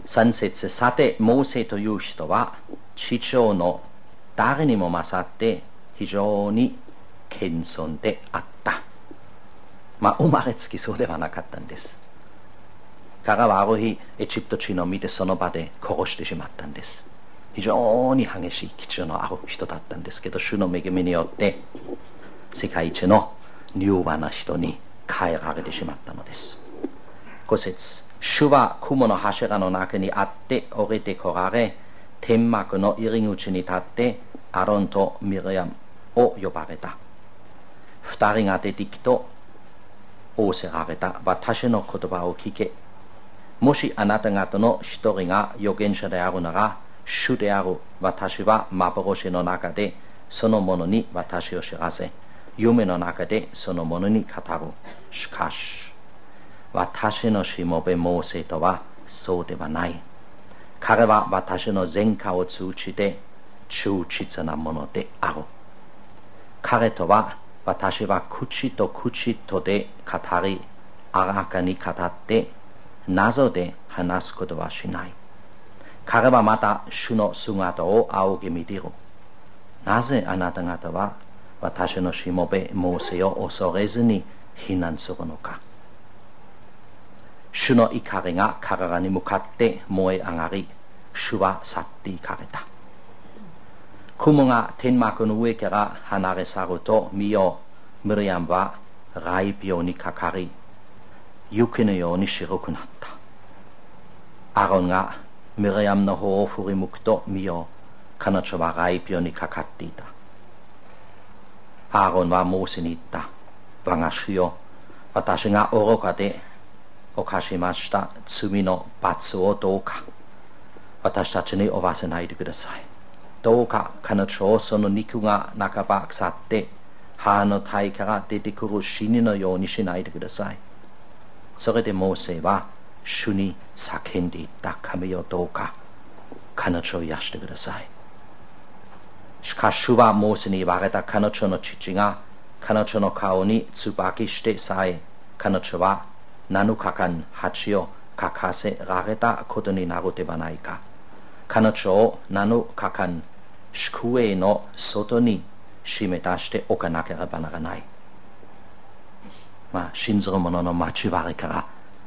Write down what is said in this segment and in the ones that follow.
3節、さてモーセという人は地上の誰にも勝って非常に謙遜であった。生まれつきそうではなかったんです。彼はある日エジプト地の見てその場で殺してしまったんです。非常に激しい基準のある人だったんですけど、主の恵みによって世界一の柔和な人に変えられてしまったのです。5節、主は雲の柱の中にあって降りてこられ、天幕の入り口に立ってアロンとミリアムを呼ばれた。二人が出てきと仰せられた。私の言葉を聞け。もしあなた方の一人が預言者であるなら、主である私は幻の中でその者に私を知らせ、夢の中でその者に語る。しかし私のしもべモーセとはそうではない。彼は私の前科を通じて忠実なものである。彼とは私は口と口とで語り、あらかに語って謎で話すことはしない。彼はまた主の姿を仰ぎ見ている。なぜあなた方は私のしもべモーセを恐れずに非難するのか。主の怒りが彼らに向かって燃え上がり、主は去って行かれた。雲が天幕の上から離れ去ると、見よ、ミリアムは雷病にかかり、雪のように白くなった。アロンがミリアムの方を振り向くと、見よ、彼女は雷病にかかっていた。アーロンはモーセに言った。我が主よ、私が愚かで犯しました罪の罰をどうか私たちに負わせないでください。どうか彼女をその肉が半ば腐って母の体から出てくる死にのようにしないでください。それでモーセは主に叫んでいった。神よ、どうか彼女を癒してください。しかし主はモーセに言われた。彼女の父が彼女の顔に椿してさえ、彼女は7日間恥をかかせられたことになるではないか。彼女を7日間宿営の外に締め出しておかなければならない。信ずる者の交わりから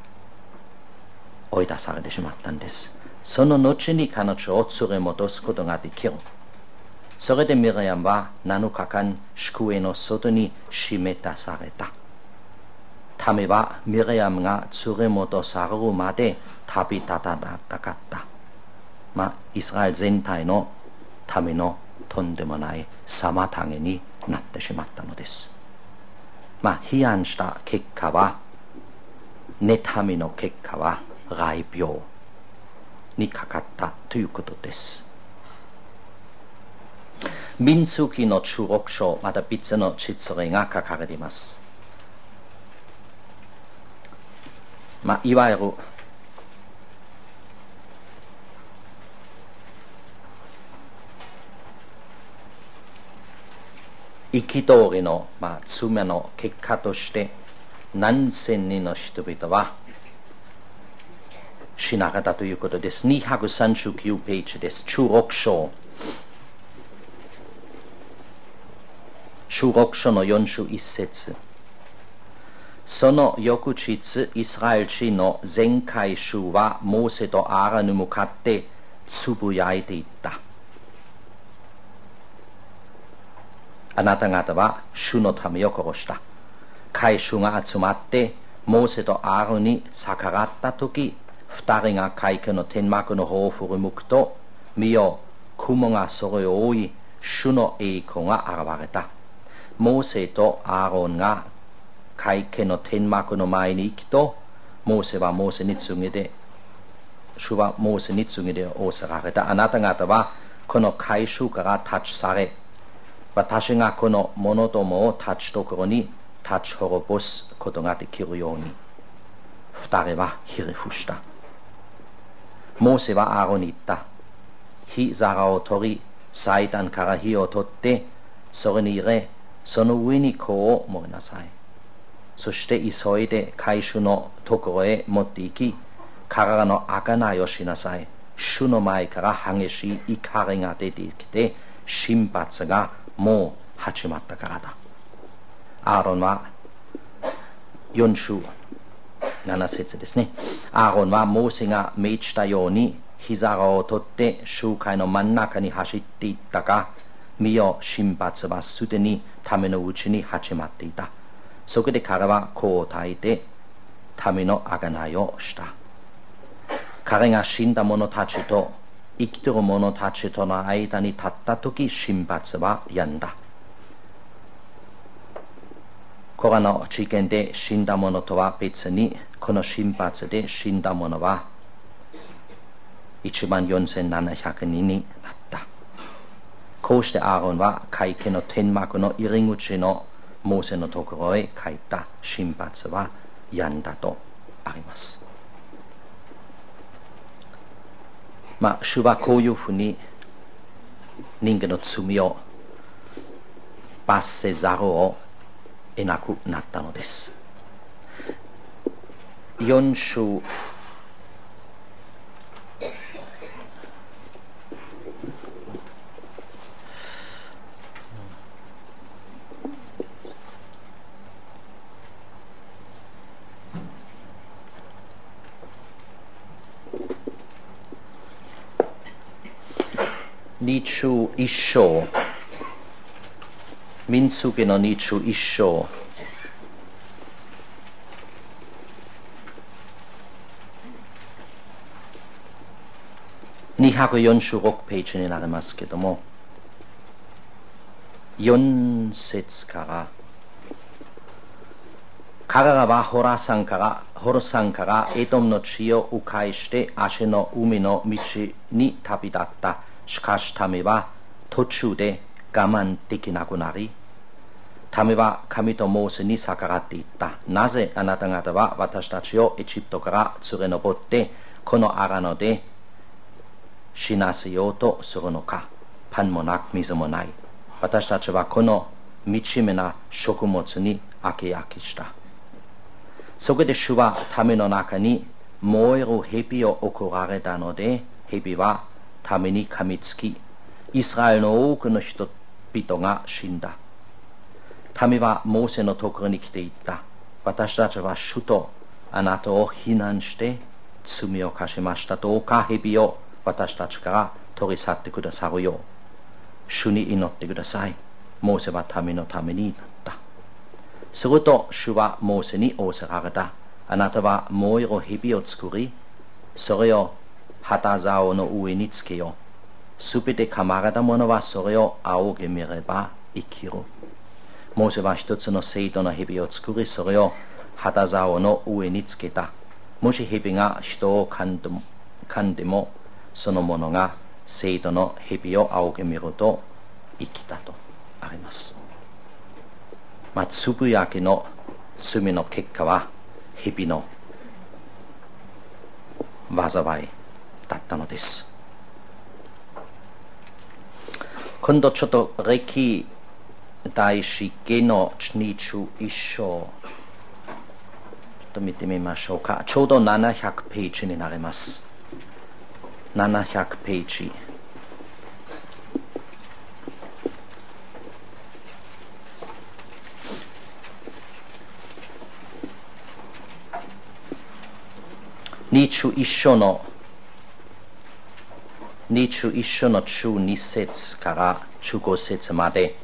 追い出されてしまったんです。その後に彼女を連れ戻すことができる。それでミリアムは7日間宿営の外に締め出された。民はミリアムが連れ戻されるまで旅立たなかった。イスラエル全体の民のとんでもない妨げになってしまったのです。批判した結果は、妬みの結果は雷病にかかったということです。民数記の16章、また別の実例が書かれています。いわゆる憤りの、罪の結果として何千人の人々は死なれたということです。239ページです。16章の41節。その翌日、イスラエル人の全会衆はモーセとアーロンに向かってつぶやいていった。あなた方は主の民を殺した。会衆が集まってモーセとアーロンに逆らったとき、二人が会見の天幕の方を振り向くと、見よ、雲がそれを覆い、主の栄光が現れた。モーセとアーロンが会見の天幕の前に行くと、モーセはモーセに告げて、主はモーセに告げて仰せられた。あなた方はこの会衆から立ち去れ。私がこの者どもを立ちところに立ち滅ぼすことができるように。二人はひれ伏した。モーセはアーロンに言った。火皿を取り、祭壇から火を取って、それに入れ、その上に香を盛りなさい。そして急いで会衆のところへ持って行き、 体の贖いをしなさい。主の前から激しい怒りが出てきて、審判がもう始まったからだ。アーロンは4章7節ですね。アーロンはモーセが命じたように膝を取って集会の真ん中に走っていったが、見よ、審判はすでに民のうちに始まっていた。そこで彼はこう答えて民の贖いをした。彼が死んだ者たちと生きている者たちとの間に立ったとき、審判は止んだ。これの事件で死んだ者とは別に、この審判で死んだ者は14,700人になった。こうしてアーロンは会見の天幕の入り口のモーセのところへ書いた。審判は止んだとあります。主はこういうふうに人間の罪を罰せざるを得なくなったのです。4章21章、民数記の21章、246ページになりますけども、4節から、彼らはホル山からエドムの地を迂回してアシェの海の道に旅立った。しかし民は途中で我慢できなくなり、民は神とモーセに逆らっていった。なぜあなた方は私たちをエジプトから連れ上ってこの荒野で死なせようとするのか。パンもなく水もない。私たちはこの惨めな食物に飽き飽きした。そこで主は民の中に燃える蛇を送られたので、蛇は民に噛みつき、イスラエルの多くの人々が死んだ。民はモーセのところに来ていった。私たちは主とあなたを非難して罪を犯しました。どうか蛇を私たちから取り去ってくださるよう主に祈ってください。モーセは民のために祈った。すると主はモーセに仰せられた。あなたは燃える蛇を作り、それを旗竿の上につけよう。すべて噛まれた者はそれを仰ぎ見れば生きる。モーセは一つの生徒の蛇を作り、それを旗竿の上につけた。もし蛇が人を噛んでも、その者が生徒の蛇を仰ぎ見ると生きたとあります。つぶやきの罪の結果は蛇の災いだったのです。今度ちょっと歴代史記の21章ちょっと見てみましょうか。ちょうど700ページになります。700ページ。21章の12節から15節まで。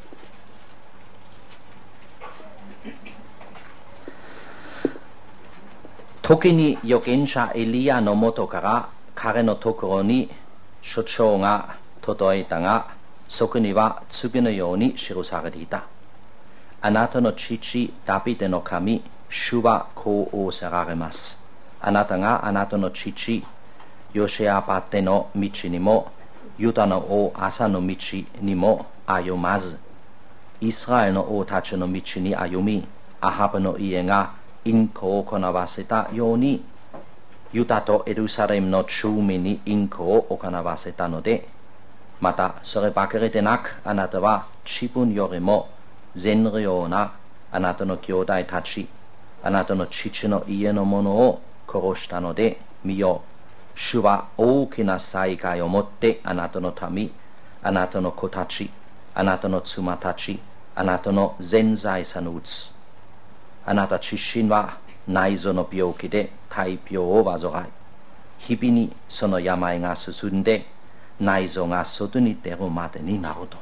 時に預言者エリアのもとから彼のところに書状が届いたが、そこには次のように記されていた。あなたの父ダビデの神、主はこう仰せられます。あなたがあなたの父ヨシアバテの道にもユダの王アサの道にも歩まず、イスラエルの王たちの道に歩み、アハブの家が淫行を行わせたように、ユダとエルサレムの住民に淫行を行わせたので、またそればかりでなく、あなたは自分よりも善良なあなたの兄弟たち、あなたの父の家の者を殺したので、 見よ、主は大きな災害をもってあなたの民、あなたの子たち、あなたの妻たち、あなたの全財産を打つ。あなた自身は内臓の病気で大病を患い、日々にその病が進んで内臓が外に出るまでになると。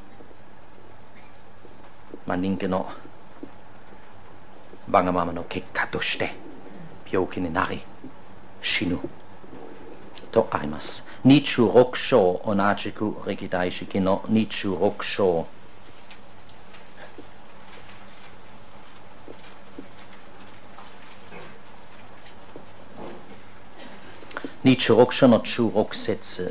人間のわがままの結果として病気になり死ぬとあります。26章、同じく歴代史記の26章26章の16節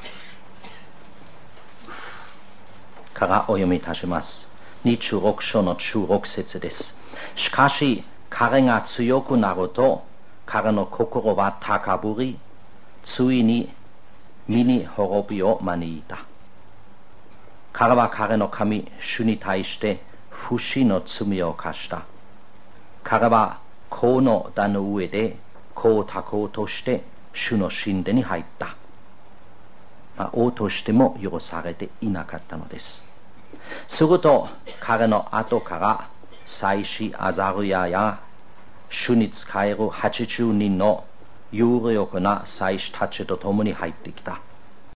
からお読みいたします。26章の16節です。しかし彼が強くなると彼の心は高ぶり、ついに身に滅びを招いた。彼は彼の神主に対して不死の罪を犯した。彼は甲の段の上で甲をたこうとして主の神殿に入った。王としても許されていなかったのです。すると彼の後から祭司アザルヤや主に仕える80人の有力な祭司たちと共に入ってきた。